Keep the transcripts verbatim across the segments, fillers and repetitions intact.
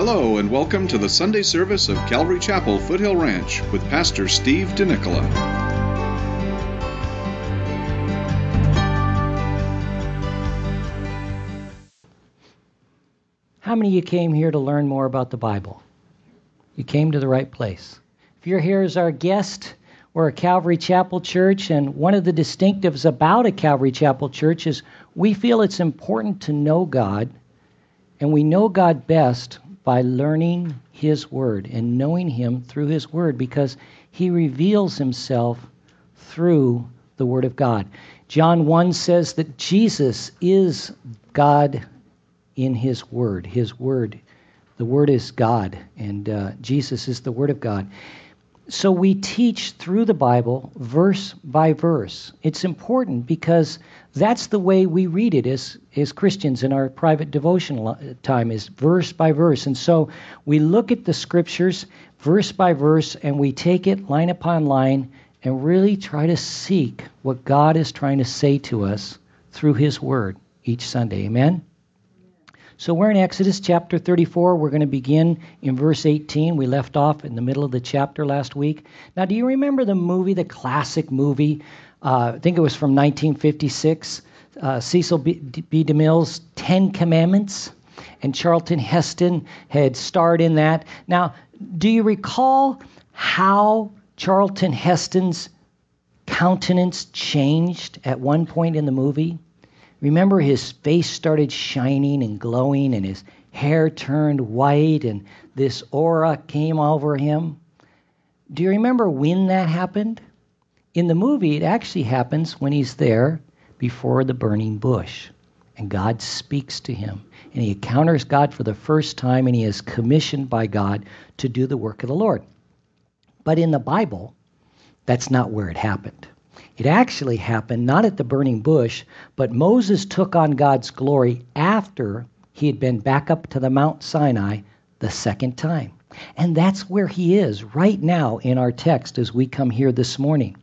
Hello and welcome to the Sunday service of Calvary Chapel, Foothill Ranch with Pastor Steve DeNicola. How many of you came here to learn more about the Bible? You came to the right place. If you're here as our guest, we're a Calvary Chapel church, and one of the distinctives about a Calvary Chapel church is we feel it's important to know God, and we know God best by learning His Word and knowing Him through His Word, because He reveals Himself through the Word of God. John one says that Jesus is God in His Word. His Word, the Word is God, and uh, Jesus is the Word of God. So we teach through the Bible, verse by verse. It's important because that's the way we read it as, as Christians in our private devotional time, is verse by verse. And so we look at the Scriptures verse by verse, and we take it line upon line and really try to seek what God is trying to say to us through His Word each Sunday. Amen? So we're in Exodus chapter thirty-four. We're going to begin in verse eighteen. We left off in the middle of the chapter last week. Now, do you remember the movie, the classic movie? Uh, I think it was from nineteen fifty-six. Uh, Cecil B. B. DeMille's Ten Commandments. And Charlton Heston had starred in that. Now, do you recall how Charlton Heston's countenance changed at one point in the movie? Remember, his face started shining and glowing, and his hair turned white, and this aura came over him. Do you remember when that happened? In the movie, it actually happens when he's there before the burning bush, and God speaks to him, and he encounters God for the first time, and he is commissioned by God to do the work of the Lord. But in the Bible, that's not where it happened. It actually happened not at the burning bush, but Moses took on God's glory after he had been back up to the Mount Sinai the second time. And that's where he is right now in our text as we come here this morning.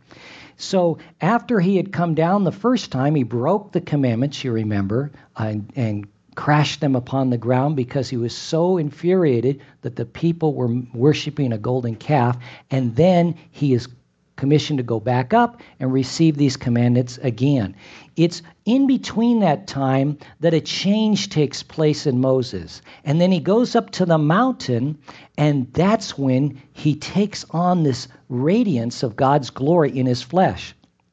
So after he had come down the first time, he broke the commandments, you remember, and, and crashed them upon the ground because he was so infuriated that the people were worshiping a golden calf. And then he is commissioned to go back up and receive these commandments again. It's in between that time that a change takes place in Moses. And then he goes up to the mountain, and that's when he takes on this radiance of God's glory in his flesh.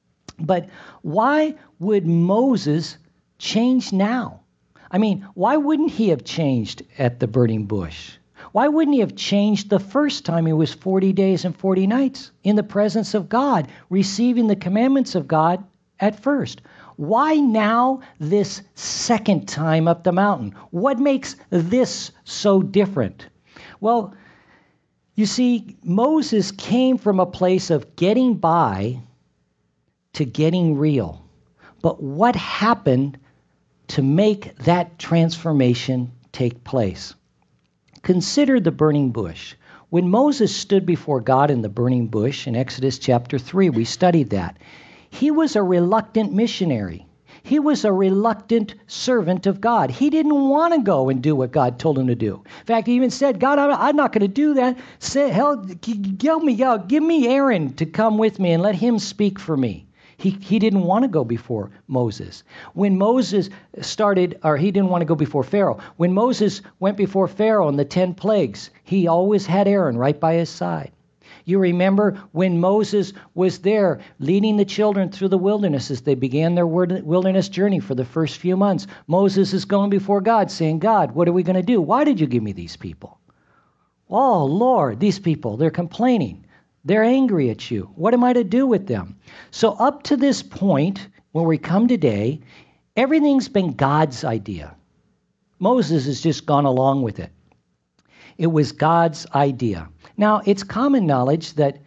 But why would Moses change now? I mean, why wouldn't he have changed at the burning bush? Why wouldn't he have changed the first time he was forty days and forty nights in the presence of God, receiving the commandments of God at first? Why now this second time up the mountain? What makes this so different? Well, you see, Moses came from a place of getting by to getting real. But what happened to make that transformation take place? Consider the burning bush. When Moses stood before God in the burning bush in Exodus chapter three, we studied that. He was a reluctant missionary. He was a reluctant servant of God. He didn't want to go and do what God told him to do. In fact, he even said, God, I'm not going to do that. Say, hell, give me, give me Aaron to come with me and let him speak for me. He he didn't want to go before Moses. When Moses started, or he didn't want to go before Pharaoh. When Moses went before Pharaoh in the ten plagues, he always had Aaron right by his side. You remember when Moses was there leading the children through the wilderness as they began their wilderness journey for the first few months. Moses is going before God saying, God, what are we going to do? Why did you give me these people? Oh, Lord, these people, they're complaining. They're angry at you. What am I to do with them? So up to this point, where we come today, everything's been God's idea. Moses has just gone along with it. It was God's idea. Now, it's common knowledge that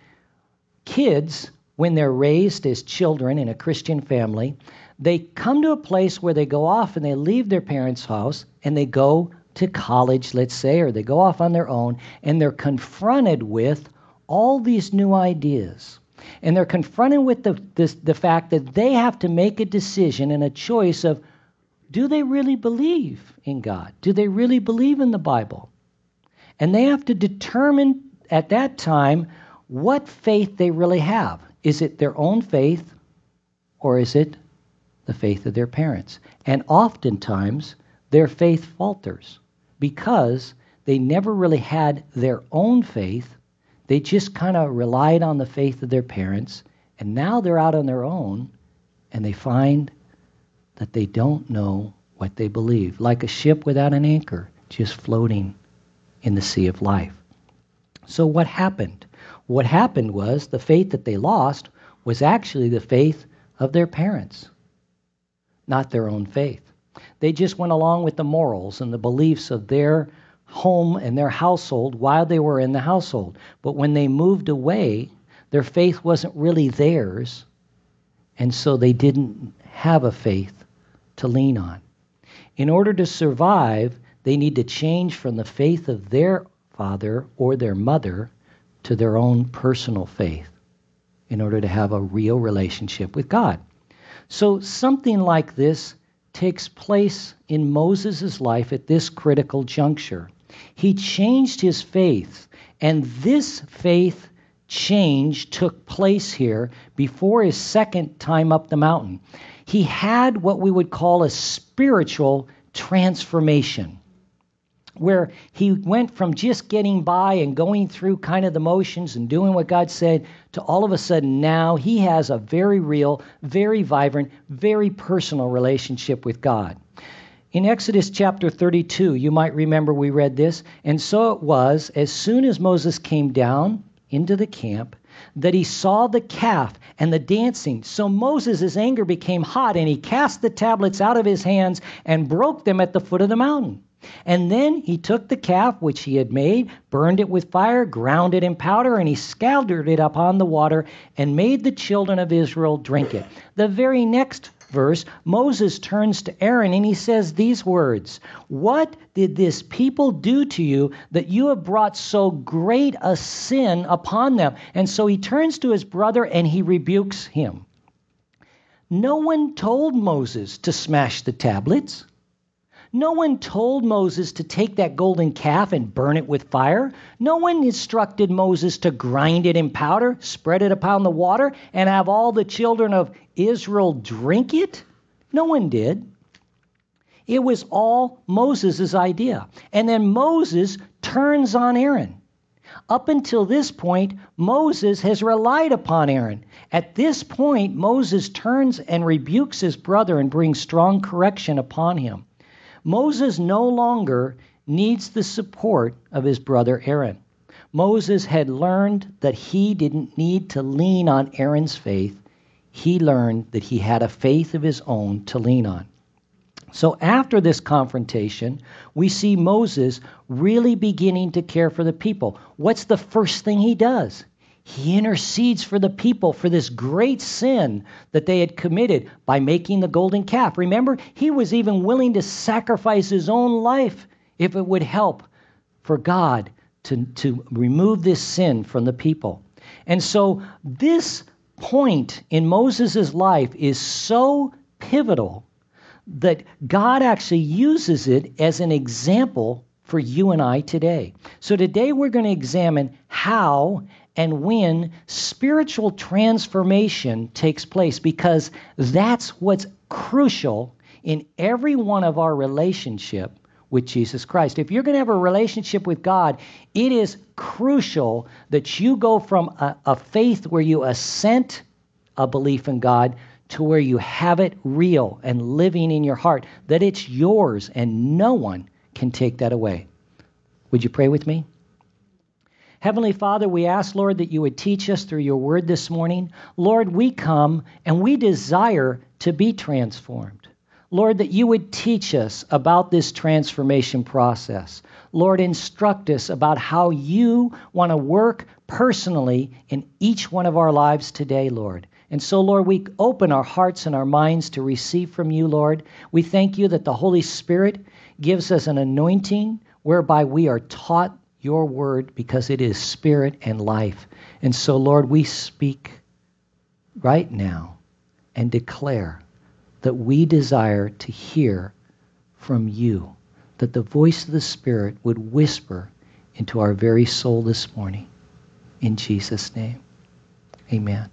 kids, when they're raised as children in a Christian family, they come to a place where they go off and they leave their parents' house and they go to college, let's say, or they go off on their own, and they're confronted with all these new ideas. And they're confronted with the, this, the fact that they have to make a decision and a choice of, do they really believe in God? Do they really believe in the Bible? And they have to determine at that time what faith they really have. Is it their own faith, or is it the faith of their parents? And oftentimes, their faith falters because they never really had their own faith. They just kind of relied on the faith of their parents, and now they're out on their own, and they find that they don't know what they believe, like a ship without an anchor, just floating in the sea of life. So what happened? What happened was the faith that they lost was actually the faith of their parents, not their own faith. They just went along with the morals and the beliefs of their home and their household while they were in the household. But when they moved away, their faith wasn't really theirs, and so they didn't have a faith to lean on. In order to survive, they need to change from the faith of their father or their mother to their own personal faith in order to have a real relationship with God. So something like this takes place in Moses' life at this critical juncture. He changed his faith, and this faith change took place here before his second time up the mountain. He had what we would call a spiritual transformation, where he went from just getting by and going through kind of the motions and doing what God said to all of a sudden now he has a very real, very vibrant, very personal relationship with God. In Exodus chapter thirty-two, you might remember we read this, and so it was, as soon as Moses came down into the camp, that he saw the calf and the dancing. So Moses' anger became hot, and he cast the tablets out of his hands and broke them at the foot of the mountain. And then he took the calf which he had made, burned it with fire, ground it in powder, and he scattered it upon the water and made the children of Israel drink it. The very next verse, Moses turns to Aaron and he says these words, "What did this people do to you that you have brought so great a sin upon them?" And so he turns to his brother and he rebukes him. No one told Moses to smash the tablets. No one told Moses to take that golden calf and burn it with fire. No one instructed Moses to grind it in powder, spread it upon the water, and have all the children of Israel drink it. No one did. It was all Moses' idea. And then Moses turns on Aaron. Up until this point, Moses has relied upon Aaron. At this point, Moses turns and rebukes his brother and brings strong correction upon him. Moses no longer needs the support of his brother Aaron. Moses had learned that he didn't need to lean on Aaron's faith. He learned that he had a faith of his own to lean on. So after this confrontation, we see Moses really beginning to care for the people. What's the first thing he does? He intercedes for the people for this great sin that they had committed by making the golden calf. Remember, he was even willing to sacrifice his own life if it would help for God to, to remove this sin from the people. And so this point in Moses' life is so pivotal that God actually uses it as an example for you and I today. So today we're going to examine how and when spiritual transformation takes place, because that's what's crucial in every one of our relationship with Jesus Christ. If you're going to have a relationship with God, it is crucial that you go from a, a faith where you assent a belief in God to where you have it real and living in your heart, that it's yours and no one can take that away. Would you pray with me? Heavenly Father, we ask, Lord, that you would teach us through your word this morning. Lord, we come and we desire to be transformed. Lord, that you would teach us about this transformation process. Lord, instruct us about how you want to work personally in each one of our lives today, Lord. And so, Lord, we open our hearts and our minds to receive from you, Lord. We thank you that the Holy Spirit gives us an anointing whereby we are taught your word, because it is spirit and life. And so, Lord, we speak right now and declare that we desire to hear from you, that the voice of the Spirit would whisper into our very soul this morning. In Jesus' name, amen.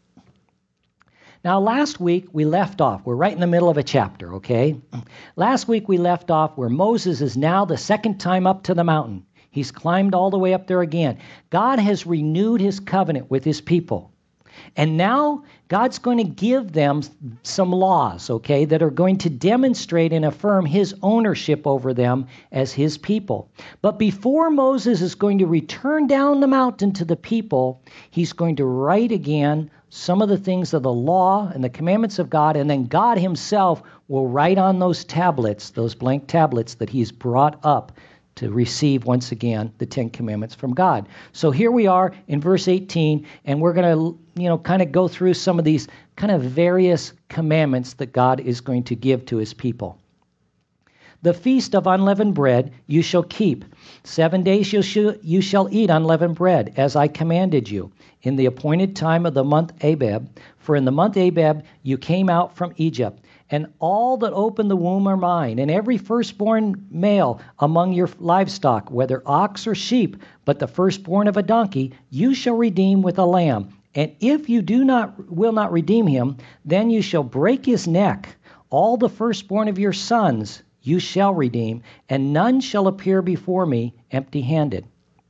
Now, last week we left off. We're right in the middle of a chapter, okay? Last week we left off where Moses is now the second time up to the mountain. He's climbed all the way up there again. God has renewed his covenant with his people. And now God's going to give them some laws, okay, that are going to demonstrate and affirm his ownership over them as his people. But before Moses is going to return down the mountain to the people, he's going to write again some of the things of the law and the commandments of God, and then God himself will write on those tablets, those blank tablets that he's brought up to receive once again the Ten Commandments from God. So here we are in verse eighteen, and we're going to, you know, kind of go through some of these kind of various commandments that God is going to give to his people. The feast of unleavened bread you shall keep. Seven days you shall, you shall eat unleavened bread, as I commanded you, in the appointed time of the month Abib. For in the month Abib you came out from Egypt. And all that open the womb are mine, and every firstborn male among your livestock, whether ox or sheep, but the firstborn of a donkey, you shall redeem with a lamb. And if you do not will not redeem him, then you shall break his neck. All the firstborn of your sons you shall redeem, and none shall appear before me empty-handed.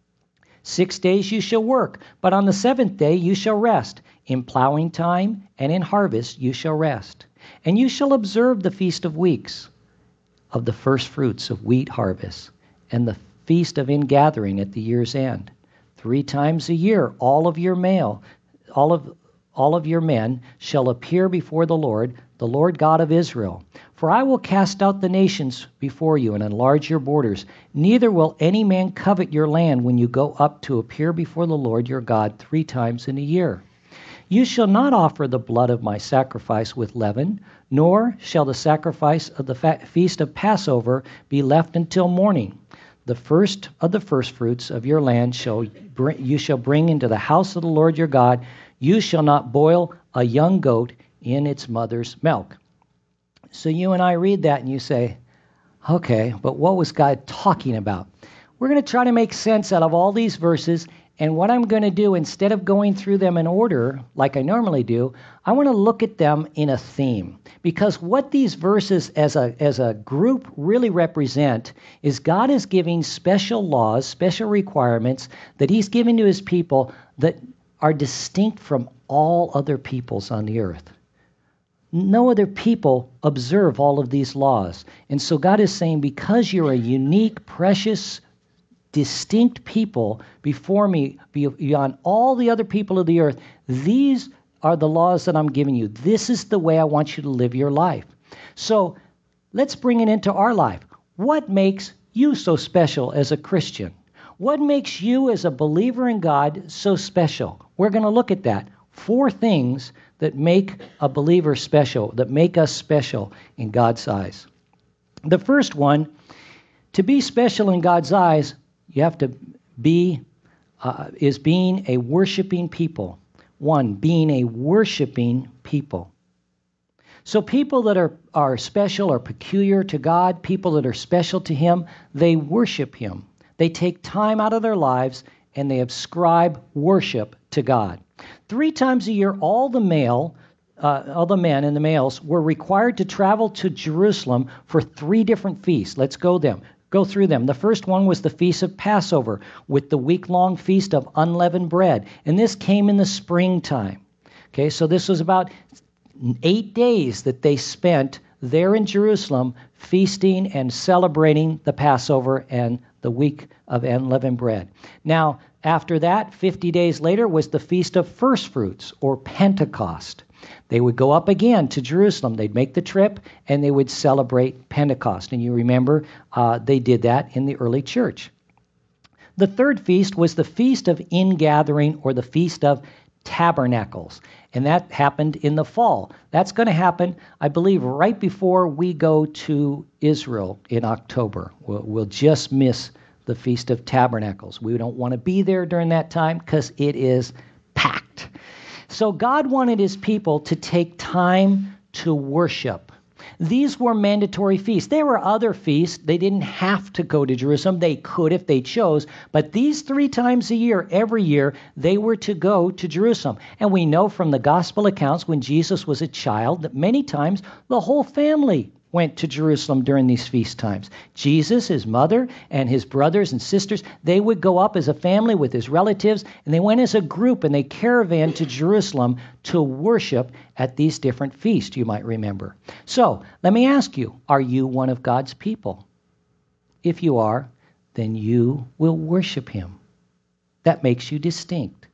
Six days you shall work, but on the seventh day you shall rest. In plowing time and in harvest you shall rest. And you shall observe the feast of weeks, of the first fruits of wheat harvest, and the feast of ingathering at the year's end. Three times a year all of your male, all of all of your men shall appear before the Lord, the Lord God of Israel. For I will cast out the nations before you and enlarge your borders. Neither will any man covet your land when you go up to appear before the Lord your God three times in a year. You shall not offer the blood of my sacrifice with leaven, nor shall the sacrifice of the fa- feast of Passover be left until morning. The first of the firstfruits of your land shall bring, you shall bring into the house of the Lord your God. You shall not boil a young goat in its mother's milk. So you and I read that and you say, okay, but what was God talking about? We're going to try to make sense out of all these verses. And what I'm going to do, instead of going through them in order like I normally do, I want to look at them in a theme. Because what these verses as a, as a group really represent is God is giving special laws, special requirements that he's giving to his people that are distinct from all other peoples on the earth. No other people observe all of these laws. And so God is saying, because you're a unique, precious, distinct people before me, beyond all the other people of the earth, these are the laws that I'm giving you. This is the way I want you to live your life. So let's bring it into our life. What makes you so special as a Christian? What makes you as a believer in God so special? We're going to look at that. Four things that make a believer special, that make us special in God's eyes. The first one, to be special in God's eyes, you have to be, uh, is being a worshiping people. One, being a worshiping people. So people that are, are special or peculiar to God, people that are special to him, they worship him. They take time out of their lives and they ascribe worship to God. Three times a year, all the male, uh, all the men and the males were required to travel to Jerusalem for three different feasts. Let's go them. Go through them. The first one was the Feast of Passover with the week-long Feast of Unleavened Bread. And this came in the springtime. Okay, so this was about eight days that they spent there in Jerusalem feasting and celebrating the Passover and the week of unleavened bread. Now, after that, fifty days later, was the Feast of First Fruits, or Pentecost. They would go up again to Jerusalem. They'd make the trip, and they would celebrate Pentecost. And you remember, uh, they did that in the early church. The third feast was the Feast of Ingathering, or the Feast of Tabernacles. And that happened in the fall. That's going to happen, I believe, right before we go to Israel in October. We'll, we'll just miss the Feast of Tabernacles. We don't want to be there during that time because it is packed. So God wanted his people to take time to worship. These were mandatory feasts. There were other feasts. They didn't have to go to Jerusalem. They could if they chose. But these three times a year, every year, they were to go to Jerusalem. And we know from the gospel accounts when Jesus was a child that many times the whole family went to Jerusalem during these feast times. Jesus, his mother, and his brothers and sisters, they would go up as a family with his relatives, and they went as a group, and they caravanned to Jerusalem to worship at these different feasts, you might remember. So, let me ask you, are you one of God's people? If you are, then you will worship him. That makes you distinct.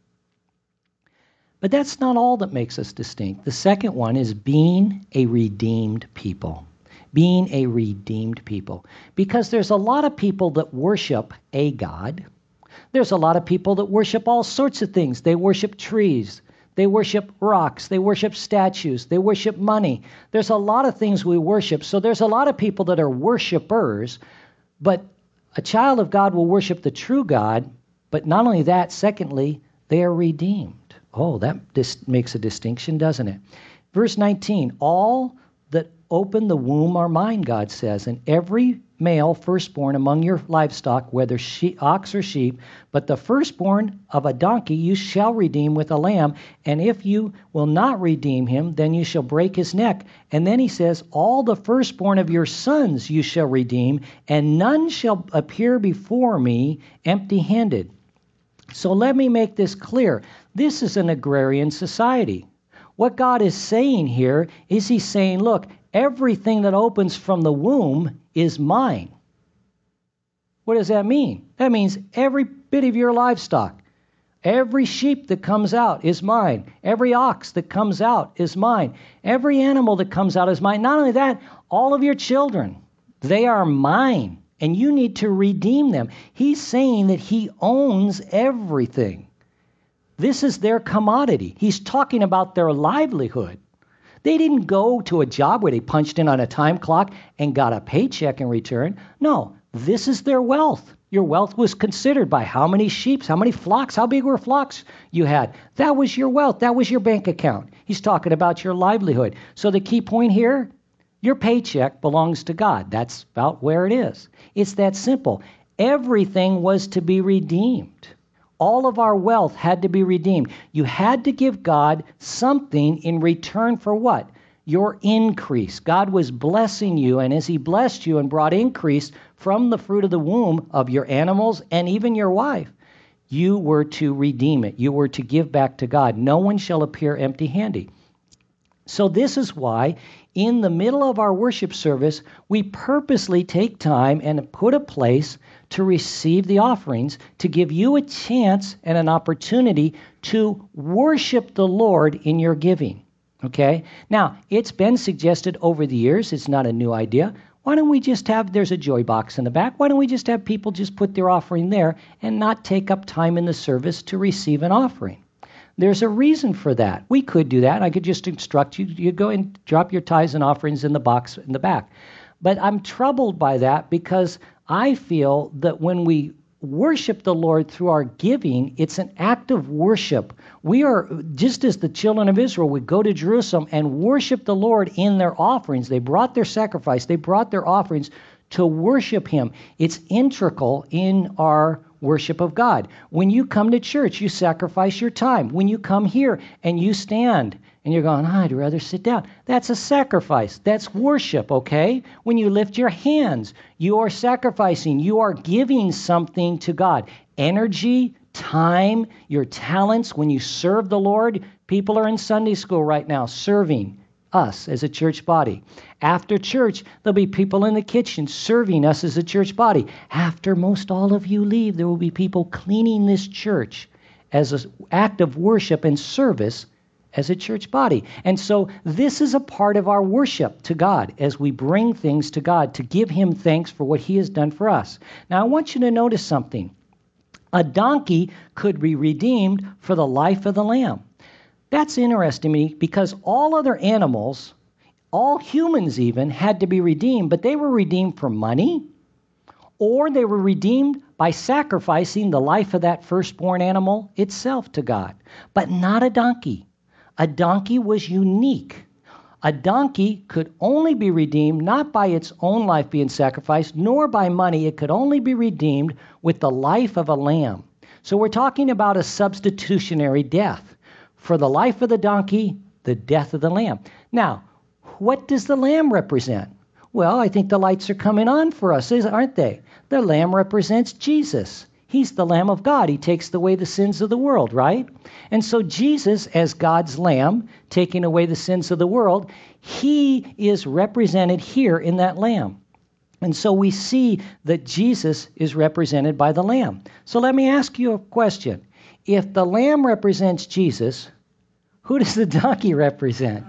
But that's not all that makes us distinct. The second one is being a redeemed people. Being a redeemed people. Because there's a lot of people that worship a God. There's a lot of people that worship all sorts of things. They worship trees. They worship rocks. They worship statues. They worship money. There's a lot of things we worship. So there's a lot of people that are worshipers. But a child of God will worship the true God. But not only that, secondly, they are redeemed. Oh, that dis- makes a distinction, doesn't it? Verse nineteen, all that open the womb are mine, God says, and every male firstborn among your livestock, whether she, ox or sheep, but the firstborn of a donkey you shall redeem with a lamb, and if you will not redeem him, then you shall break his neck. And then he says, all the firstborn of your sons you shall redeem, and none shall appear before me empty-handed. So let me make this clear. This is an agrarian society. What God is saying here is he's saying, look, everything that opens from the womb is mine. What does that mean? That means every bit of your livestock, every sheep that comes out is mine. Every ox that comes out is mine. Every animal that comes out is mine. Not only that, all of your children, they are mine, and you need to redeem them. He's saying that he owns everything. This is their commodity. He's talking about their livelihood. They didn't go to a job where they punched in on a time clock and got a paycheck in return. No, this is their wealth. Your wealth was considered by how many sheep, how many flocks, how big were flocks you had. That was your wealth. That was your bank account. He's talking about your livelihood. So the key point here, your paycheck belongs to God. That's about where it is. It's that simple. Everything was to be redeemed. All of our wealth had to be redeemed. You had to give God something in return for what? Your increase. God was blessing you, and as he blessed you and brought increase from the fruit of the womb of your animals and even your wife, you were to redeem it. You were to give back to God. No one shall appear empty-handed. So this is why in the middle of our worship service, we purposely take time and put a place to receive the offerings, to give you a chance and an opportunity to worship the Lord in your giving. Okay? Now, it's been suggested over the years, it's not a new idea. Why don't we just have, there's a joy box in the back, why don't we just have people just put their offering there and not take up time in the service to receive an offering? There's a reason for that. We could do that. I could just instruct you, you go and drop your tithes and offerings in the box in the back. But I'm troubled by that because I feel that when we worship the Lord through our giving, it's an act of worship. We are, just as the children of Israel would go to Jerusalem and worship the Lord in their offerings. They brought their sacrifice. They brought their offerings to worship him. It's integral in our worship of God. When you come to church, you sacrifice your time. When you come here and you stand and you're going, oh, I'd rather sit down. That's a sacrifice. That's worship, okay? When you lift your hands, you are sacrificing. You are giving something to God. Energy, time, your talents. When you serve the Lord, people are in Sunday school right now serving us as a church body. After church, there'll be people in the kitchen serving us as a church body. After most all of you leave, there will be people cleaning this church as an act of worship and service as a church body. And so this is a part of our worship to God as we bring things to God to give him thanks for what he has done for us. Now, I want you to notice something. A donkey could be redeemed for the life of the lamb. That's interesting to me because all other animals, all humans even, had to be redeemed, but they were redeemed for money, or they were redeemed by sacrificing the life of that firstborn animal itself to God, but not a donkey. A donkey was unique. A donkey could only be redeemed not by its own life being sacrificed, nor by money. It could only be redeemed with the life of a lamb. So we're talking about a substitutionary death. For the life of the donkey, the death of the lamb. Now, what does the lamb represent? Well, I think the lights are coming on for us, aren't they? The lamb represents Jesus. He's the Lamb of God. He takes away the sins of the world, right? And so Jesus, as God's lamb, taking away the sins of the world, he is represented here in that lamb. And so we see that Jesus is represented by the lamb. So let me ask you a question. If the lamb represents Jesus, who does the donkey represent?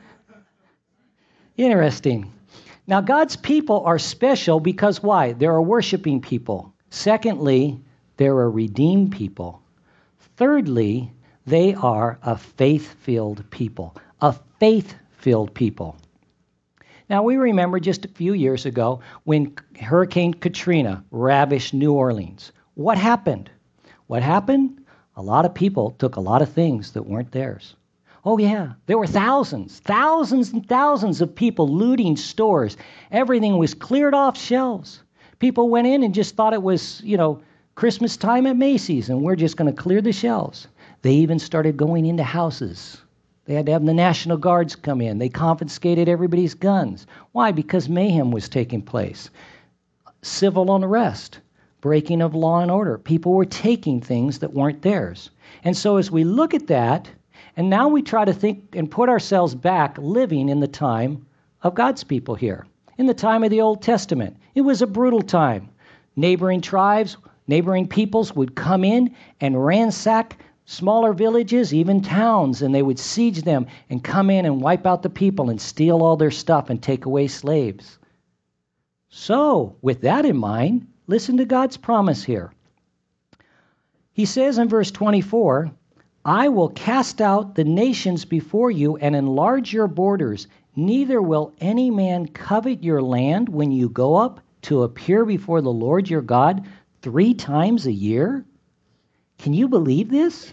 Interesting. Now, God's people are special because why? They're a worshiping people. Secondly, they're a redeemed people. Thirdly, they are a faith-filled people. A faith-filled people. Now, we remember just a few years ago when Hurricane Katrina ravished New Orleans. What happened? What happened? A lot of people took a lot of things that weren't theirs. Oh, yeah, there were thousands, thousands and thousands of people looting stores. Everything was cleared off shelves. People went in and just thought it was, you know, Christmas time at Macy's, and we're just going to clear the shelves. They even started going into houses. They had to have the National Guards come in. They confiscated everybody's guns. Why? Because mayhem was taking place. Civil unrest, breaking of law and order. People were taking things that weren't theirs. And so as we look at that, and now we try to think and put ourselves back living in the time of God's people here. In the time of the Old Testament, it was a brutal time. Neighboring tribes, neighboring peoples would come in and ransack smaller villages, even towns, and they would siege them and come in and wipe out the people and steal all their stuff and take away slaves. So, with that in mind, listen to God's promise here. He says in verse twenty-four, I will cast out the nations before you and enlarge your borders. Neither will any man covet your land when you go up to appear before the Lord your God three times a year. Can you believe this?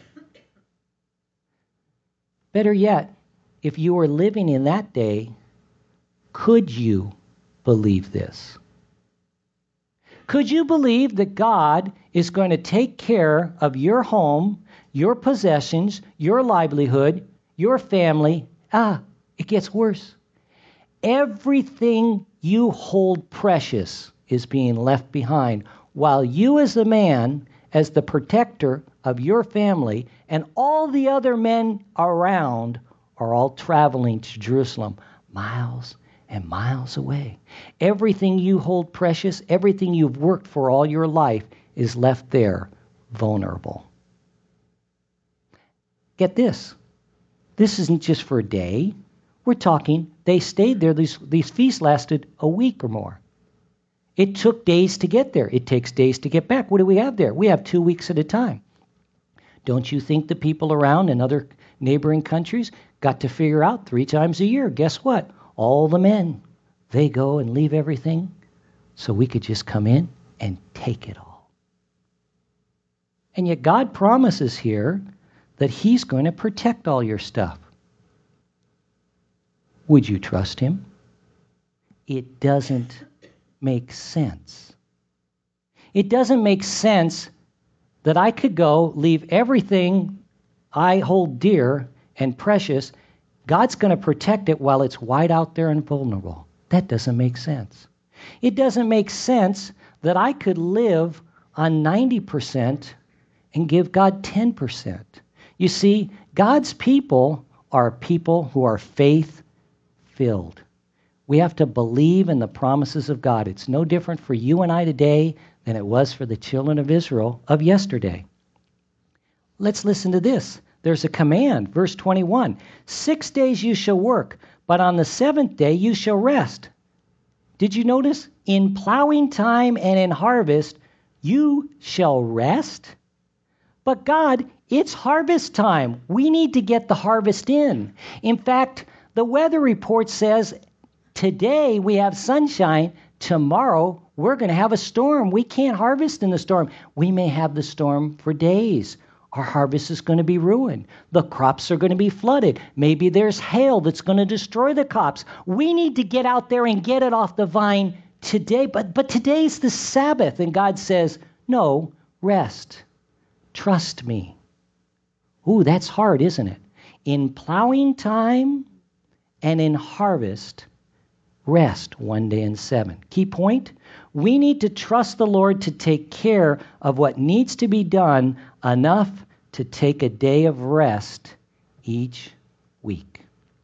Better yet, if you were living in that day, could you believe this? Could you believe that God is going to take care of your home, your possessions, your livelihood, your family? Ah, it gets worse. Everything you hold precious is being left behind, while you as the man, as the protector of your family, and all the other men around are all traveling to Jerusalem, miles and miles away. Everything you hold precious, everything you've worked for all your life is left there, vulnerable. Get this. This isn't just for a day. We're talking, they stayed there. These, these feasts lasted a week or more. It took days to get there. It takes days to get back. What do we have there? We have two weeks at a time. Don't you think the people around in other neighboring countries got to figure out three times a year? Guess what? All the men, they go and leave everything so we could just come in and take it all. And yet God promises here that he's going to protect all your stuff. Would you trust him? It doesn't make sense. It doesn't make sense that I could go leave everything I hold dear and precious. God's going to protect it while it's wide out there and vulnerable. That doesn't make sense. It doesn't make sense that I could live on ninety percent and give God ten percent. You see, God's people are people who are faith-filled. We have to believe in the promises of God. It's no different for you and I today than it was for the children of Israel of yesterday. Let's listen to this. There's a command, verse twenty-one. Six days you shall work, but on the seventh day you shall rest. Did you notice? In plowing time and in harvest, you shall rest. But God, it's harvest time. We need to get the harvest in. In fact, the weather report says today we have sunshine. Tomorrow we're going to have a storm. We can't harvest in the storm. We may have the storm for days. our harvest is going to be ruined. The crops are going to be flooded. Maybe there's hail that's going to destroy the crops. We need to get out there and get it off the vine today. But, but today's the Sabbath, and God says, no, rest. Trust me. Ooh, that's hard, isn't it? In plowing time and in harvest, rest one day in seven. Key point, we need to trust the Lord to take care of what needs to be done enough to take a day of rest each week.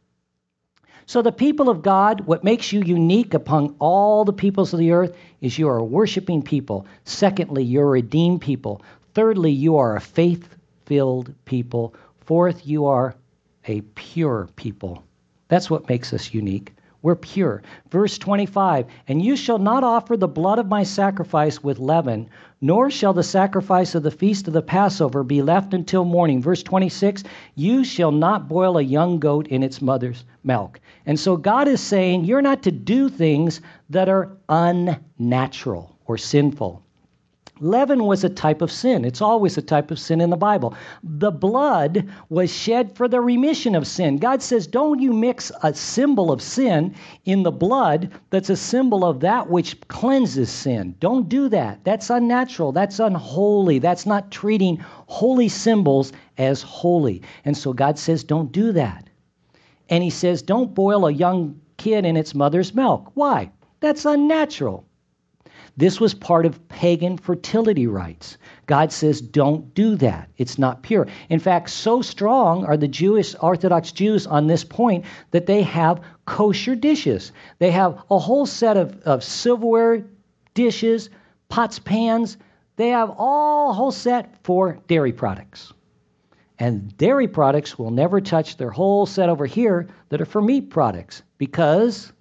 So the people of God, what makes you unique among all the peoples of the earth is you are a worshiping people. Secondly, you're a redeemed people. Thirdly, you are a faith-filled people. Fourth, you are a pure people. That's what makes us unique. We're pure. Verse twenty-five, and you shall not offer the blood of my sacrifice with leaven, nor shall the sacrifice of the feast of the Passover be left until morning. Verse twenty-six, you shall not boil a young goat in its mother's milk. And so God is saying you're not to do things that are unnatural or sinful. Leaven was a type of sin. It's always a type of sin in the Bible. The blood was shed for the remission of sin. God says, don't you mix a symbol of sin in the blood that's a symbol of that which cleanses sin. Don't do that. That's unnatural. That's unholy. That's not treating holy symbols as holy. And so God says, don't do that. And he says, don't boil a young kid in its mother's milk. Why? That's unnatural. This was part of pagan fertility rites. God says, don't do that. It's not pure. In fact, so strong are the Jewish Orthodox Jews on this point that they have kosher dishes. They have a whole set of, of silverware dishes, pots, pans. They have all a whole set for dairy products. And dairy products will never touch their whole set over here that are for meat products because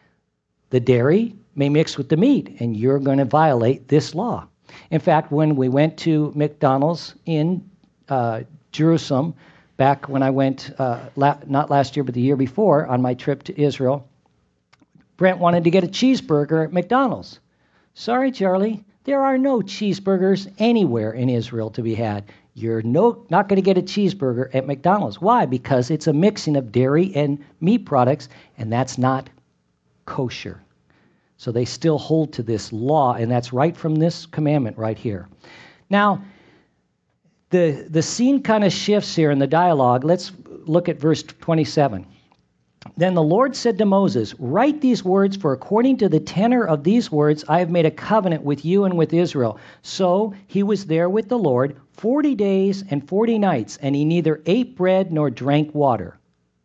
the dairy may mix with the meat, and you're going to violate this law. In fact, when we went to McDonald's in uh, Jerusalem, back when I went, uh, la- not last year, but the year before, on my trip to Israel, Brent wanted to get a cheeseburger at McDonald's. Sorry, Charlie, there are no cheeseburgers anywhere in Israel to be had. You're no, not going to get a cheeseburger at McDonald's. Why? Because it's a mixing of dairy and meat products, and that's not kosher. So they still hold to this law, and that's right from this commandment right here. Now, the, the scene kind of shifts here in the dialogue. Let's look at verse twenty-seven. Then the Lord said to Moses, write these words, for according to the tenor of these words, I have made a covenant with you and with Israel. So he was there with the Lord forty days and forty nights, and he neither ate bread nor drank water.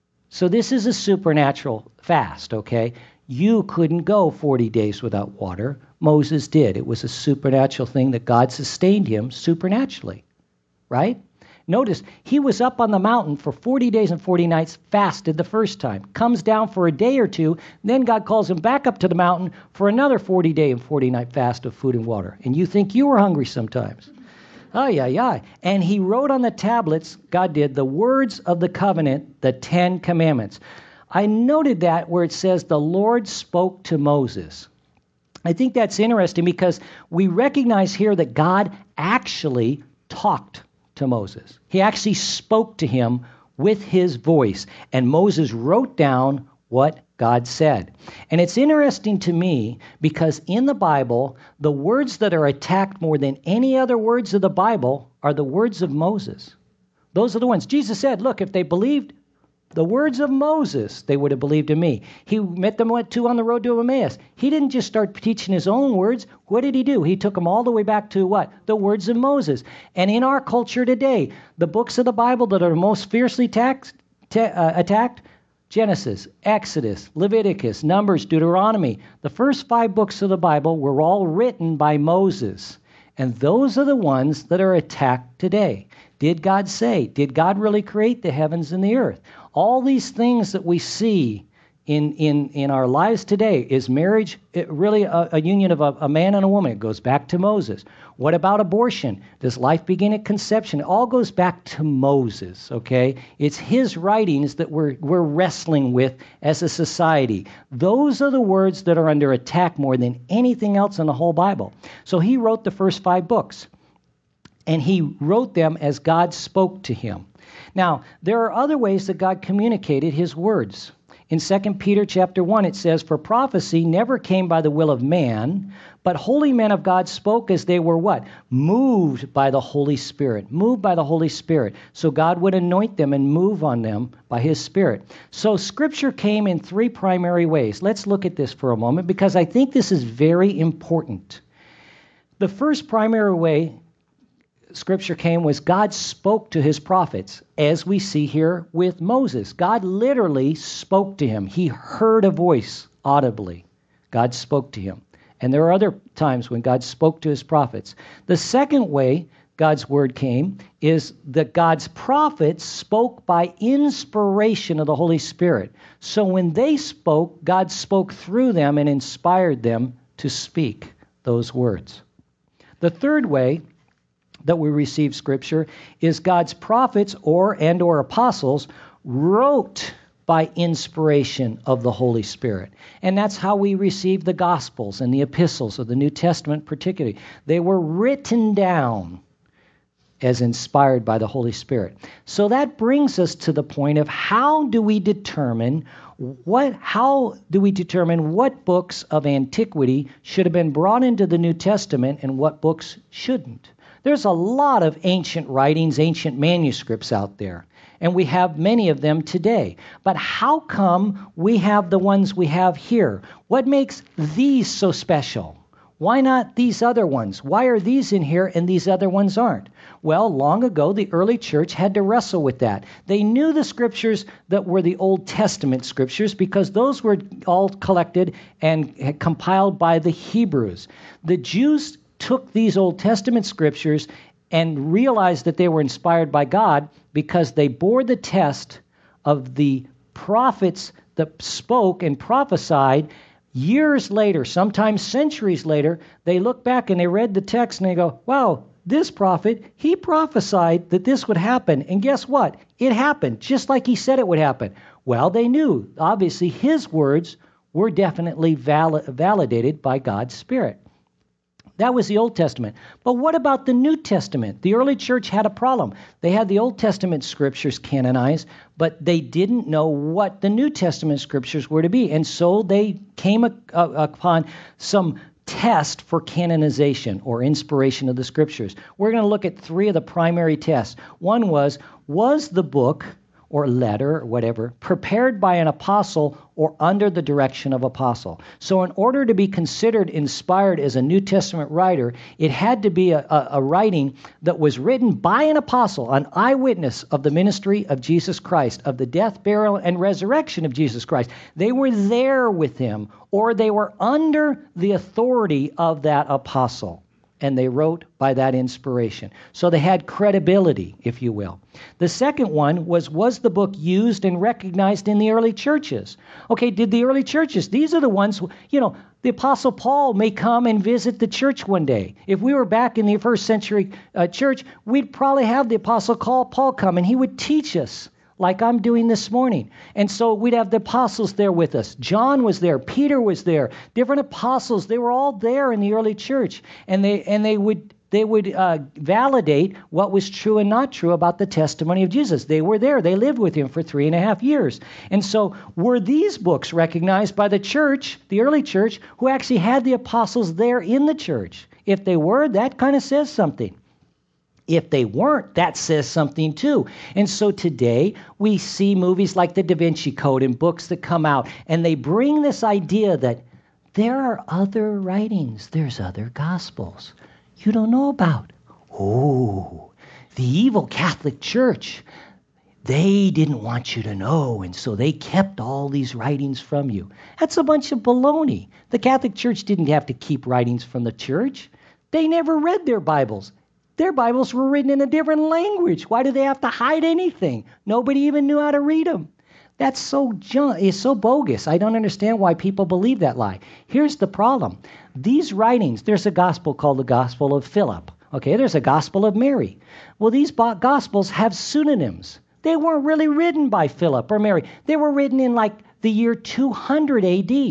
So this is a supernatural fast, okay? You couldn't go forty days without water. Moses did. It was a supernatural thing that God sustained him supernaturally, right? Notice, he was up on the mountain for forty days and forty nights, fasted the first time, comes down for a day or two, then God calls him back up to the mountain for another forty day and forty night fast of food and water. And you think you were hungry sometimes. Ay, ay, ay. And he wrote on the tablets, God did, the words of the covenant, the Ten Commandments. I noted that where it says the Lord spoke to Moses. I think that's interesting because we recognize here that God actually talked to Moses. He actually spoke to him with his voice, and Moses wrote down what God said. And it's interesting to me because in the Bible, the words that are attacked more than any other words of the Bible are the words of Moses. Those are the ones. Jesus said, look, if they believed the words of Moses, they would have believed in me. He met them went to on the road to Emmaus. He didn't just start teaching his own words. What did he do? He took them all the way back to what? The words of Moses. And in our culture today, the books of the Bible that are most fiercely taxed, ta- uh, attacked, Genesis, Exodus, Leviticus, Numbers, Deuteronomy. The first five books of the Bible were all written by Moses. And those are the ones that are attacked today. Did God say? Did God really create the heavens and the earth? All these things that we see in, in, in our lives today, is marriage really a, a union of a, a man and a woman? It goes back to Moses. What about abortion? Does life begin at conception? It all goes back to Moses, okay? It's his writings that we're, we're wrestling with as a society. Those are the words that are under attack more than anything else in the whole Bible. So he wrote the first five books. and he wrote them as God spoke to him. Now, there are other ways that God communicated his words. In Second Peter chapter one, it says, "For prophecy never came by the will of man, but holy men of God spoke as they were" what? Moved by the Holy Spirit. Moved by the Holy Spirit. So God would anoint them and move on them by his Spirit. So Scripture came in three primary ways. Let's look at this for a moment, because I think this is very important. The first primary way Scripture came was God spoke to his prophets, as we see here with Moses. God literally spoke to him. He heard a voice audibly. God spoke to him. And there are other times when God spoke to his prophets. The second way God's word came is that God's prophets spoke by inspiration of the Holy Spirit. So when they spoke, God spoke through them and inspired them to speak those words. The third way that we receive Scripture is God's prophets or and or apostles wrote by inspiration of the Holy Spirit. And that's how we receive the Gospels and the epistles of the New Testament particularly. They were written down as inspired by the Holy Spirit. So that brings us to the point of how do we determine what how do we determine what books of antiquity should have been brought into the New Testament and what books shouldn't? There's a lot of ancient writings, ancient manuscripts out there, and we have many of them today. But how come we have the ones we have here? What makes these so special? Why not these other ones? Why are these in here and these other ones aren't? Well, long ago, the early church had to wrestle with that. They knew the scriptures that were the Old Testament scriptures because those were all collected and compiled by the Hebrews. The Jews took these Old Testament scriptures and realized that they were inspired by God because they bore the test of the prophets that spoke and prophesied. Years later, sometimes centuries later, they look back and they read the text and they go, wow, this prophet, he prophesied that this would happen. And guess what? It happened, just like he said it would happen. Well, they knew, obviously, his words were definitely val- validated by God's Spirit. That was the Old Testament. But what about the New Testament? The early church had a problem. They had the Old Testament scriptures canonized, but they didn't know what the New Testament scriptures were to be. And so they came a, a, upon some test for canonization or inspiration of the scriptures. We're going to look at three of the primary tests. One was, was the book or letter, or whatever, prepared by an apostle or under the direction of apostle. So in order to be considered inspired as a New Testament writer, it had to be a, a, a writing that was written by an apostle, an eyewitness of the ministry of Jesus Christ, of the death, burial, and resurrection of Jesus Christ. They were there with him, or they were under the authority of that apostle. And they wrote by that inspiration. So they had credibility, if you will. The second one was, was the book used and recognized in the early churches? Okay, did the early churches, these are the ones, who, you know, the Apostle Paul may come and visit the church one day. If we were back in the first century uh, church, we'd probably have the Apostle Paul come and he would teach us like I'm doing this morning. And so we'd have the apostles there with us. John was there. Peter was there. Different apostles. They were all there in the early church. And they and they would they would uh, validate what was true and not true about the testimony of Jesus. They were there. They lived with him for three and a half years. And so were these books recognized by the church, the early church, who actually had the apostles there in the church? If they were, that kind of says something. If they weren't, that says something too. And so today we see movies like the Da Vinci Code and books that come out, and they bring this idea that there are other writings, there's other gospels you don't know about. Oh, the evil Catholic Church, they didn't want you to know, and so they kept all these writings from you. That's a bunch of baloney. The Catholic Church didn't have to keep writings from the church. They never read their Bibles. Their Bibles were written in a different language. Why do they have to hide anything? Nobody even knew how to read them. That's so junk. It's so bogus. I don't understand why people believe that lie. Here's the problem. These writings, there's a gospel called the Gospel of Philip. Okay, there's a Gospel of Mary. Well, these gospels have pseudonyms. They weren't really written by Philip or Mary. They were written in like the year two hundred A D.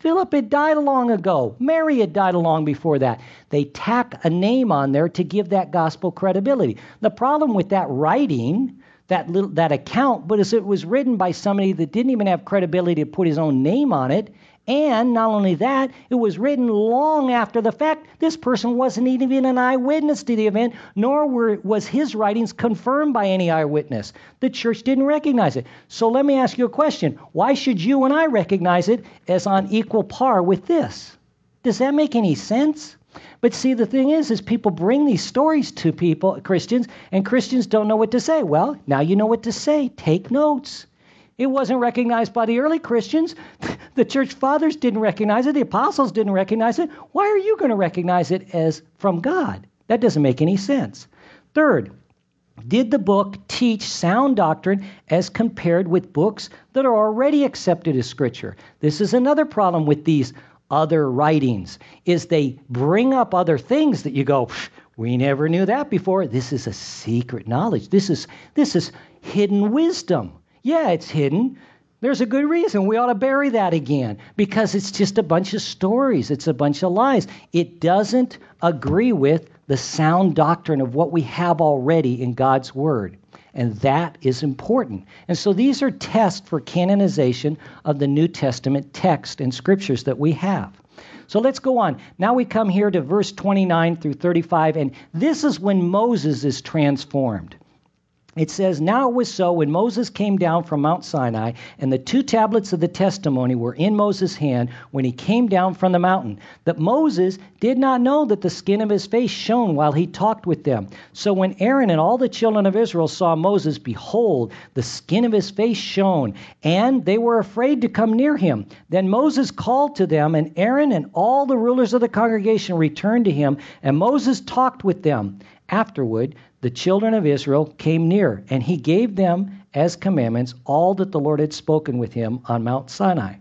Philip had died long ago. Mary had died long before that. They tack a name on there to give that gospel credibility. The problem with that writing, that little, that account, but is it was written by somebody that didn't even have credibility to put his own name on it. And not only that, it was written long after the fact. This person wasn't even an eyewitness to the event, nor were, was his writings confirmed by any eyewitness. The church didn't recognize it. So let me ask you a question. Why should you and I recognize it as on equal par with this? Does that make any sense? But see, the thing is, is people bring these stories to people, Christians, and Christians don't know what to say. Well, now you know what to say. Take notes. It wasn't recognized by the early Christians. The church fathers didn't recognize it. The apostles didn't recognize it. Why are you going to recognize it as from God? That doesn't make any sense. Third, did the book teach sound doctrine as compared with books that are already accepted as Scripture? This is another problem with these other writings, is they bring up other things that you go, we never knew that before. This is a secret knowledge. This is this is hidden wisdom. Yeah, it's hidden. There's a good reason we ought to bury that again, because it's just a bunch of stories. It's a bunch of lies. It doesn't agree with the sound doctrine of what we have already in God's Word. And that is important. And so these are tests for canonization of the New Testament text and scriptures that we have. So let's go on. Now we come here to verse twenty-nine through thirty-five, and this is when Moses is transformed. It says, now it was so when Moses came down from Mount Sinai, and the two tablets of the testimony were in Moses' hand when he came down from the mountain, that Moses did not know that the skin of his face shone while he talked with them. So when Aaron and all the children of Israel saw Moses, behold, the skin of his face shone, and they were afraid to come near him. Then Moses called to them, and Aaron and all the rulers of the congregation returned to him, and Moses talked with them. Afterward, the children of Israel came near, and he gave them as commandments all that the Lord had spoken with him on Mount Sinai.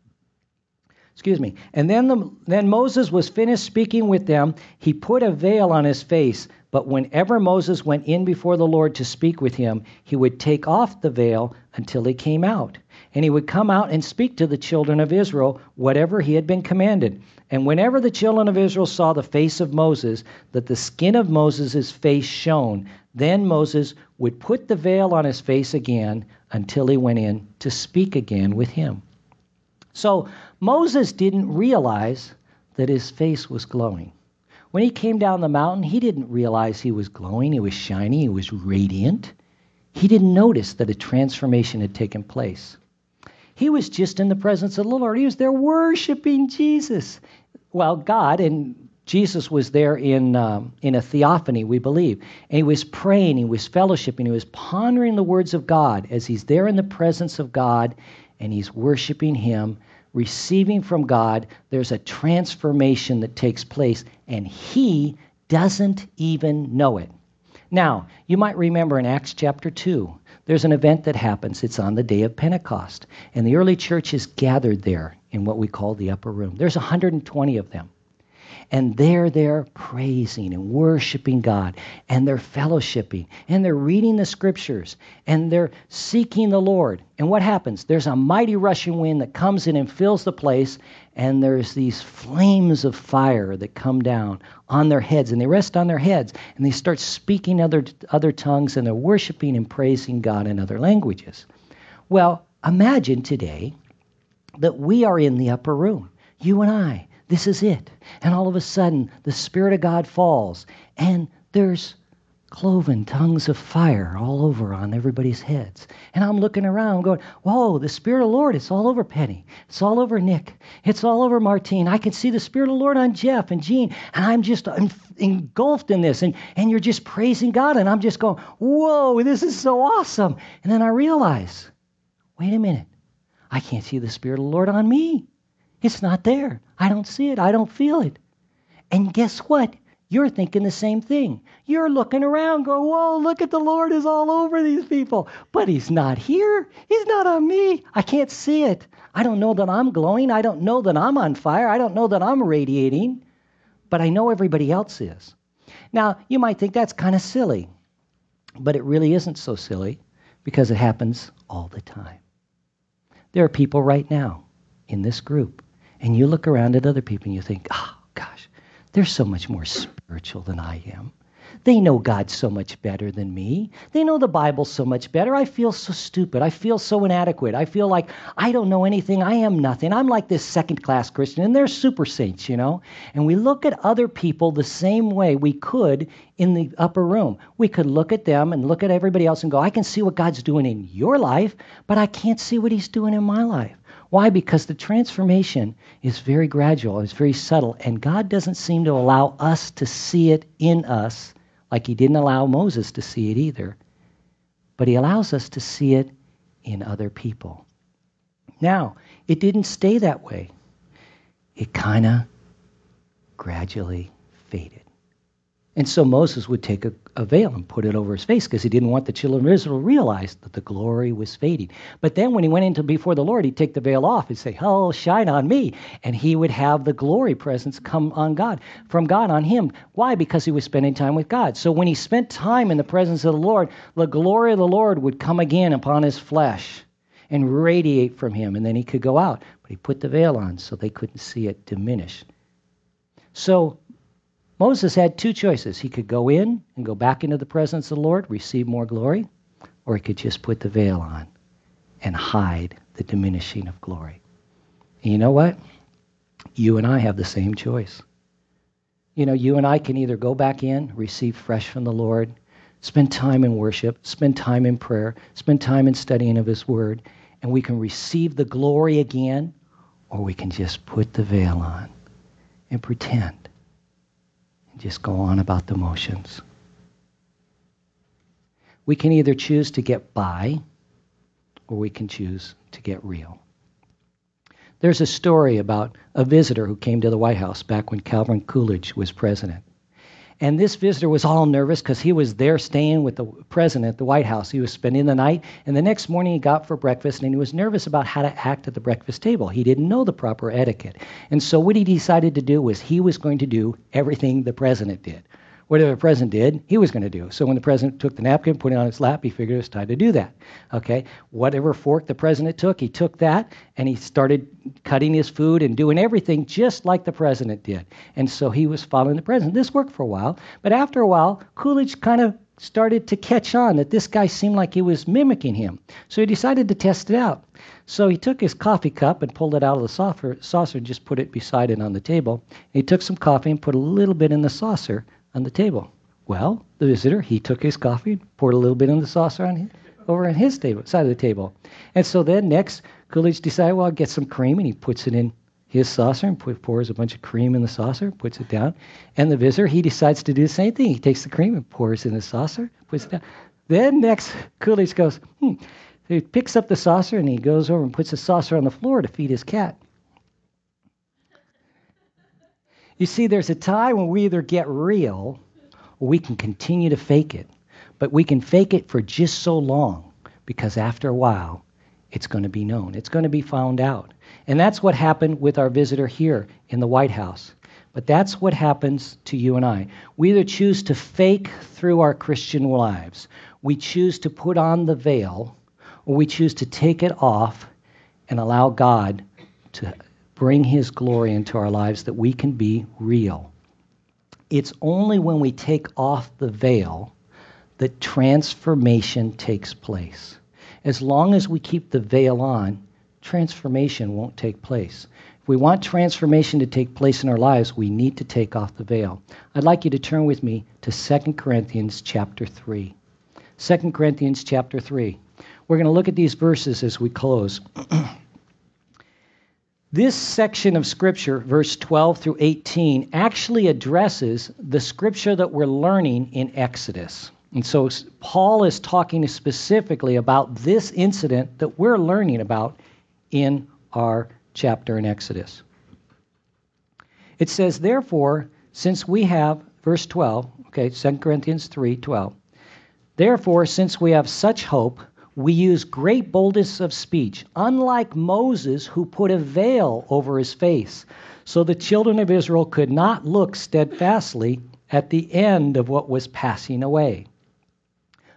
Excuse me. And then, the, then Moses was finished speaking with them. He put a veil on his face, but whenever Moses went in before the Lord to speak with him, he would take off the veil until he came out. And he would come out and speak to the children of Israel whatever he had been commanded. And whenever the children of Israel saw the face of Moses, that the skin of Moses' face shone, then Moses would put the veil on his face again until he went in to speak again with him. So Moses didn't realize that his face was glowing. When he came down the mountain, he didn't realize he was glowing, he was shiny, he was radiant. He didn't notice that a transformation had taken place. He was just in the presence of the Lord. He was there worshiping Jesus. Well, God, and Jesus was there in um, in a theophany, we believe. And he was praying, he was fellowshipping, he was pondering the words of God as he's there in the presence of God, and he's worshiping him, receiving from God. There's a transformation that takes place, and he doesn't even know it. Now, you might remember in Acts chapter two, there's an event that happens. It's on the day of Pentecost. And the early church is gathered there in what we call the upper room. There's one hundred twenty of them. And they're there praising and worshiping God. And they're fellowshipping. And they're reading the scriptures. And they're seeking the Lord. And what happens? There's a mighty rushing wind that comes in and fills the place. And there's these flames of fire that come down on their heads. And they rest on their heads. And they start speaking other, other tongues. And they're worshiping and praising God in other languages. Well, imagine today that we are in the upper room. You and I. This is it. And all of a sudden, the Spirit of God falls. And there's cloven tongues of fire all over on everybody's heads. And I'm looking around going, whoa, the Spirit of the Lord, it's all over Penny. It's all over Nick. It's all over Martine. I can see the Spirit of the Lord on Jeff and Gene. And I'm just engulfed in this. And, and you're just praising God. And I'm just going, whoa, this is so awesome. And then I realize, wait a minute. I can't see the Spirit of the Lord on me. It's not there. I don't see it. I don't feel it. And guess what? You're thinking the same thing. You're looking around going, whoa, look at the Lord is all over these people. But he's not here. He's not on me. I can't see it. I don't know that I'm glowing. I don't know that I'm on fire. I don't know that I'm radiating. But I know everybody else is. Now, you might think that's kind of silly. But it really isn't so silly because it happens all the time. There are people right now in this group. And you look around at other people and you think, oh, gosh, they're so much more spiritual than I am. They know God so much better than me. They know the Bible so much better. I feel so stupid. I feel so inadequate. I feel like I don't know anything. I am nothing. I'm like this second-class Christian, and they're super saints, you know? And we look at other people the same way we could in the upper room. We could look at them and look at everybody else and go, I can see what God's doing in your life, but I can't see what he's doing in my life. Why? Because the transformation is very gradual. It's very subtle, and God doesn't seem to allow us to see it in us like he didn't allow Moses to see it either. But he allows us to see it in other people. Now, it didn't stay that way. It kind of gradually faded. And so Moses would take a, a veil and put it over his face because he didn't want the children of Israel to realize that the glory was fading. But then when he went into before the Lord, he'd take the veil off and say, oh, shine on me. And he would have the glory presence come on God, from God on him. Why? Because he was spending time with God. So when he spent time in the presence of the Lord, the glory of the Lord would come again upon his flesh and radiate from him. And then he could go out. But he put the veil on so they couldn't see it diminish. So Moses had two choices. He could go in and go back into the presence of the Lord, receive more glory, or he could just put the veil on and hide the diminishing of glory. And you know what? You and I have the same choice. You know, you and I can either go back in, receive fresh from the Lord, spend time in worship, spend time in prayer, spend time in studying of his word, and we can receive the glory again, or we can just put the veil on and pretend. Just go on about the motions. We can either choose to get by, or we can choose to get real. There's a story about a visitor who came to the White House back when Calvin Coolidge was president. And this visitor was all nervous because he was there staying with the president at the White House. He was spending the night, and the next morning he got up for breakfast, and he was nervous about how to act at the breakfast table. He didn't know the proper etiquette. And so what he decided to do was he was going to do everything the president did. Whatever the president did, he was going to do. So when the president took the napkin, put it on his lap, he figured it was time to do that. Okay? Whatever fork the president took, he took that, and he started cutting his food and doing everything just like the president did. And so he was following the president. This worked for a while, but after a while, Coolidge kind of started to catch on that this guy seemed like he was mimicking him. So he decided to test it out. So he took his coffee cup and pulled it out of the saucer, saucer and just put it beside it on the table. And he took some coffee and put a little bit in the saucer on the table. Well, the visitor, he took his coffee, poured a little bit in the saucer on his, over on his table, side of the table. And so then next, Coolidge decided, well, I'll get some cream, and he puts it in his saucer and put, pours a bunch of cream in the saucer, puts it down. And the visitor, he decides to do the same thing. He takes the cream and pours it in the saucer, puts it down. Then next, Coolidge goes, hmm. He picks up the saucer, and he goes over and puts the saucer on the floor to feed his cat. You see, there's a time when we either get real or we can continue to fake it. But we can fake it for just so long because after a while, it's going to be known. It's going to be found out. And that's what happened with our visitor here in the White House. But that's what happens to you and I. We either choose to fake through our Christian lives. We choose to put on the veil, or we choose to take it off and allow God to bring his glory into our lives that we can be real. It's only when we take off the veil that transformation takes place. As long as we keep the veil on, transformation won't take place. If we want transformation to take place in our lives, we need to take off the veil. I'd like you to turn with me to Second Corinthians chapter three. Second Corinthians chapter three. We're going to look at these verses as we close. This section of Scripture, verse twelve through eighteen, actually addresses the Scripture that we're learning in Exodus. And so Paul is talking specifically about this incident that we're learning about in our chapter in Exodus. It says, therefore, since we have, verse twelve, okay, Second Corinthians three twelve, therefore, since we have such hope, we use great boldness of speech, unlike Moses, who put a veil over his face, so the children of Israel could not look steadfastly at the end of what was passing away.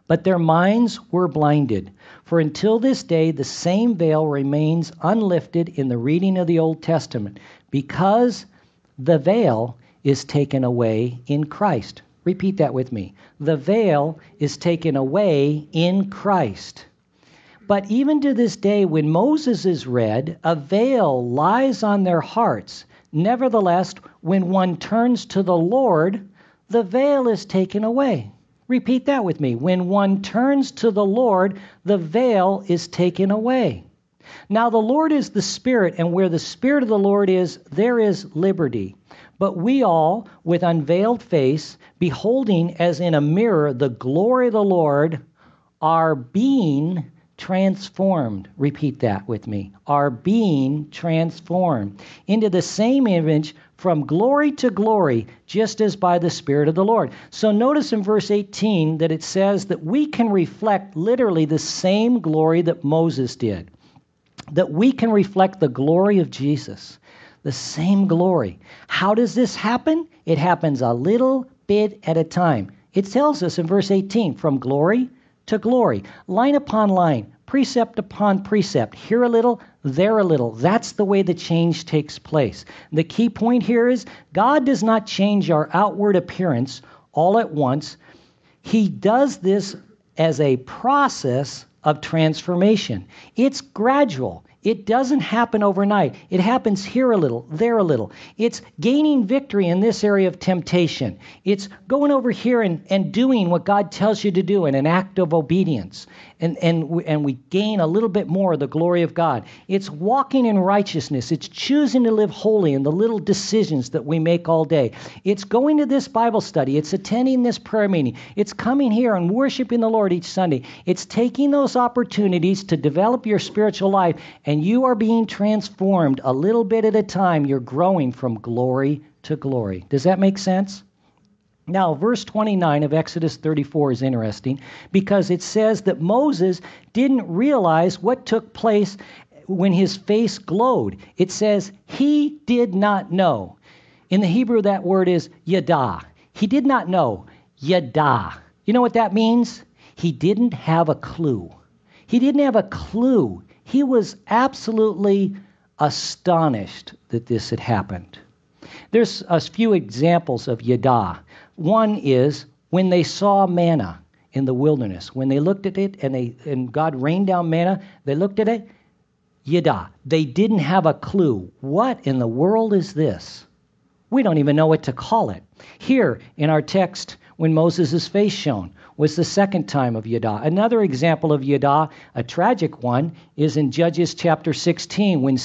But their minds were blinded. For until this day, the same veil remains unlifted in the reading of the Old Testament, because the veil is taken away in Christ. Repeat that with me. The veil is taken away in Christ. But even to this day, when Moses is read, a veil lies on their hearts. Nevertheless, when one turns to the Lord, the veil is taken away. Repeat that with me. When one turns to the Lord, the veil is taken away. Now the Lord is the Spirit, and where the Spirit of the Lord is, there is liberty. But we all, with unveiled face, beholding as in a mirror the glory of the Lord, are being transformed. Repeat that with me. Are being transformed into the same image from glory to glory, just as by the Spirit of the Lord. So notice in verse eighteen that it says that we can reflect literally the same glory that Moses did. That we can reflect the glory of Jesus. The same glory. How does this happen? It happens a little bit at a time. It tells us in verse eighteen, from glory to glory, line upon line, precept upon precept, here a little, there a little. That's the way the change takes place. The key point here is God does not change our outward appearance all at once. He does this as a process of transformation. It's gradual. It doesn't happen overnight. It happens here a little, there a little. It's gaining victory in this area of temptation. It's going over here and, and doing what God tells you to do in an act of obedience. And, and, we, and we gain a little bit more of the glory of God. It's walking in righteousness. It's choosing to live holy in the little decisions that we make all day. It's going to this Bible study. It's attending this prayer meeting. It's coming here and worshiping the Lord each Sunday. It's taking those opportunities to develop your spiritual life, and you are being transformed a little bit at a time. You're growing from glory to glory. Does that make sense? Now, verse twenty-nine of Exodus thirty-four is interesting because it says that Moses didn't realize what took place when his face glowed. It says he did not know. In the Hebrew, that word is yada. He did not know. Yada. You know what that means? He didn't have a clue. He didn't have a clue. He was absolutely astonished that this had happened. There's a few examples of yada. One is when they saw manna in the wilderness. When they looked at it and they and God rained down manna, they looked at it, yada. They didn't have a clue. What in the world is this? We don't even know what to call it. Here in our text, when Moses' face shone, was the second time of yada. Another example of yada, a tragic one, is in Judges chapter sixteen, when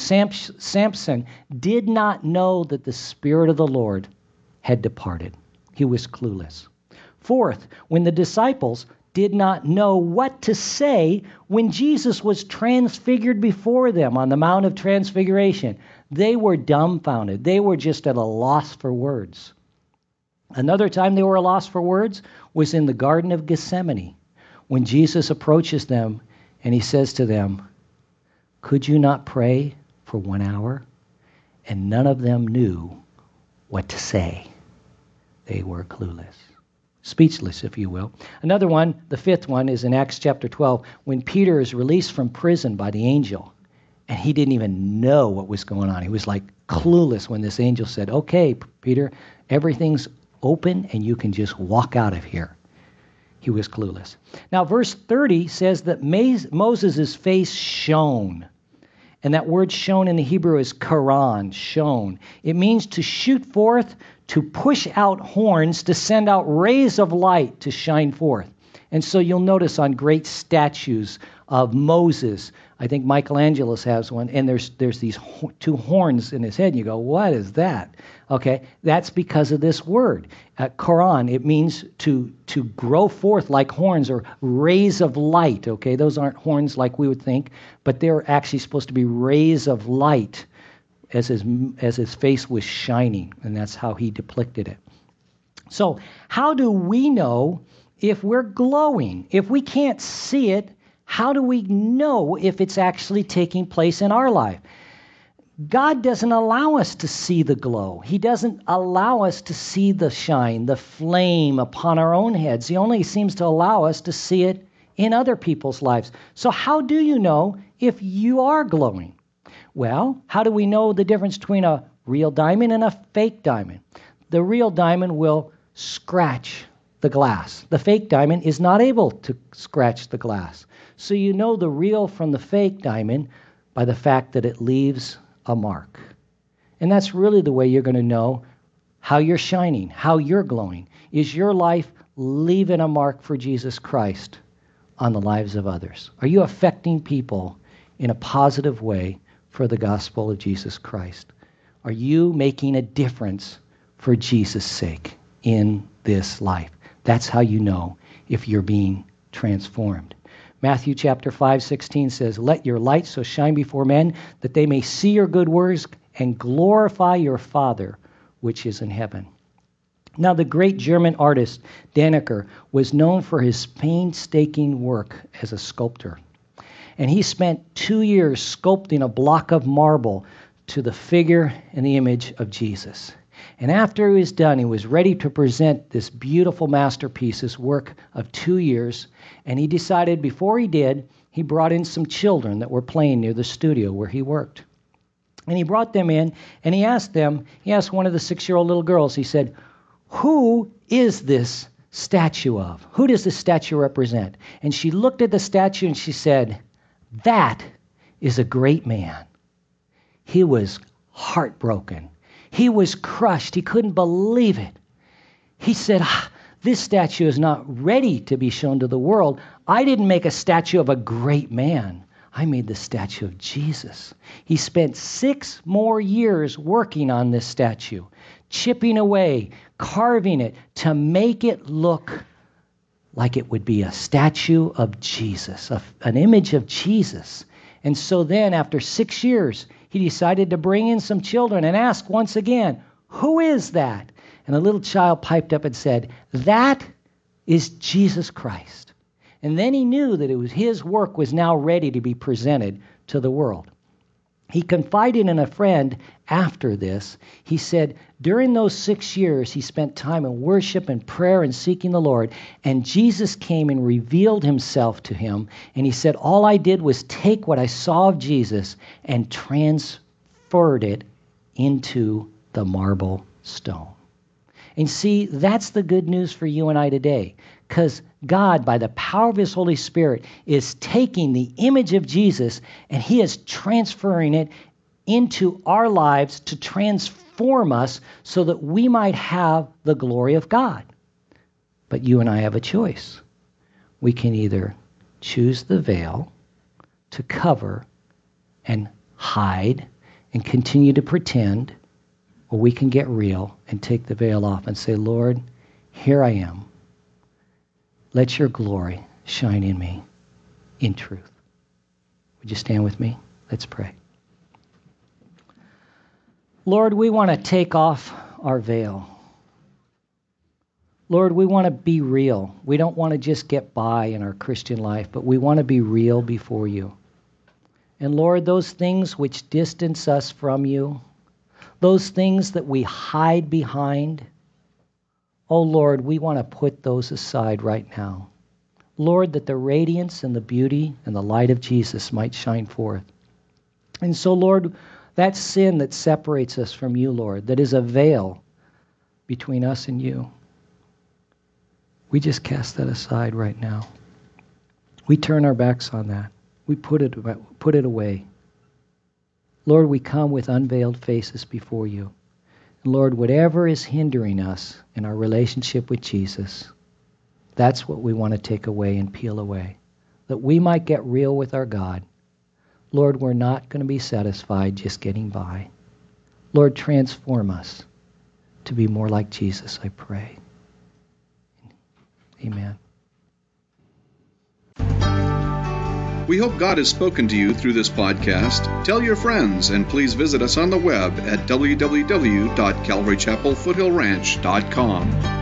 Samson did not know that the Spirit of the Lord had departed. He was clueless. Fourth, when the disciples did not know what to say when Jesus was transfigured before them on the Mount of Transfiguration. They were dumbfounded. They were just at a loss for words. Another time they were a loss for words was in the Garden of Gethsemane, when Jesus approaches them and he says to them, "Could you not pray for one hour?" And none of them knew what to say. They were clueless. Speechless, if you will. Another one, the fifth one, is in Acts chapter twelve, when Peter is released from prison by the angel, and he didn't even know what was going on. He was like clueless when this angel said, "Okay, Peter, everything's open and you can just walk out of here." He was clueless. Now, verse thirty says that Moses' face shone. And that word shone in the Hebrew is karan, shone. It means to shoot forth, to push out horns, to send out rays of light to shine forth. And so you'll notice on great statues of Moses, I think Michelangelo has one, and there's there's these ho- two horns in his head, and you go, what is that? Okay, that's because of this word. Uh, Quran, it means to to grow forth like horns or rays of light, okay? Those aren't horns like we would think, but they're actually supposed to be rays of light as his, as his face was shining, and that's how he depicted it. So how do we know if we're glowing? If we can't see it, how do we know if it's actually taking place in our life? God doesn't allow us to see the glow. He doesn't allow us to see the shine, the flame upon our own heads. He only seems to allow us to see it in other people's lives. So how do you know if you are glowing? Well, how do we know the difference between a real diamond and a fake diamond? The real diamond will scratch the glass. The fake diamond is not able to scratch the glass. So you know the real from the fake diamond by the fact that it leaves a mark. And that's really the way you're going to know how you're shining, how you're glowing. Is your life leaving a mark for Jesus Christ on the lives of others? Are you affecting people in a positive way for the gospel of Jesus Christ? Are you making a difference for Jesus' sake in this life? That's how you know if you're being transformed. Matthew chapter five, sixteen says, "Let your light so shine before men that they may see your good works and glorify your Father which is in heaven." Now, the great German artist Dannecker was known for his painstaking work as a sculptor. And he spent two years sculpting a block of marble to the figure and the image of Jesus. And after he was done, he was ready to present this beautiful masterpiece, this work of two years. And he decided before he did, he brought in some children that were playing near the studio where he worked. And he brought them in, and he asked them, he asked one of the six-year-old little girls, he said, "Who is this statue of? Who does this statue represent?" And she looked at the statue and she said, "That is a great man." He was heartbroken. He was crushed. He couldn't believe it. He said, ah, "This statue is not ready to be shown to the world. I didn't make a statue of a great man. I made the statue of Jesus." He spent six more years working on this statue, chipping away, carving it to make it look like it would be a statue of Jesus, a, an image of Jesus. And so then, after six years, he decided to bring in some children and ask once again, "Who is that?" And a little child piped up and said, "That is Jesus Christ." And then he knew that it was his work was now ready to be presented to the world. He confided in a friend after this. He said during those six years, he spent time in worship and prayer and seeking the Lord. And Jesus came and revealed himself to him. And he said, all I did was take what I saw of Jesus and transferred it into the marble stone. And see, that's the good news for you and I today. Because God, by the power of his Holy Spirit, is taking the image of Jesus and he is transferring it into our lives to transform us so that we might have the glory of God. But you and I have a choice. We can either choose the veil to cover and hide and continue to pretend, or we can get real and take the veil off and say, "Lord, here I am. Let your glory shine in me in truth." Would you stand with me? Let's pray. Lord, we want to take off our veil. Lord, we want to be real. We don't want to just get by in our Christian life, but we want to be real before you. And Lord, those things which distance us from you, those things that we hide behind, oh Lord, we want to put those aside right now. Lord, that the radiance and the beauty and the light of Jesus might shine forth. And so, Lord, that sin that separates us from you, Lord, that is a veil between us and you, we just cast that aside right now. We turn our backs on that. We put it, put it away. Lord, we come with unveiled faces before you. And Lord, whatever is hindering us in our relationship with Jesus, that's what we want to take away and peel away, that we might get real with our God. Lord, we're not going to be satisfied just getting by. Lord, transform us to be more like Jesus, I pray. Amen. We hope God has spoken to you through this podcast. Tell your friends, and please visit us on the web at w w w dot calvary chapel foothill ranch dot com.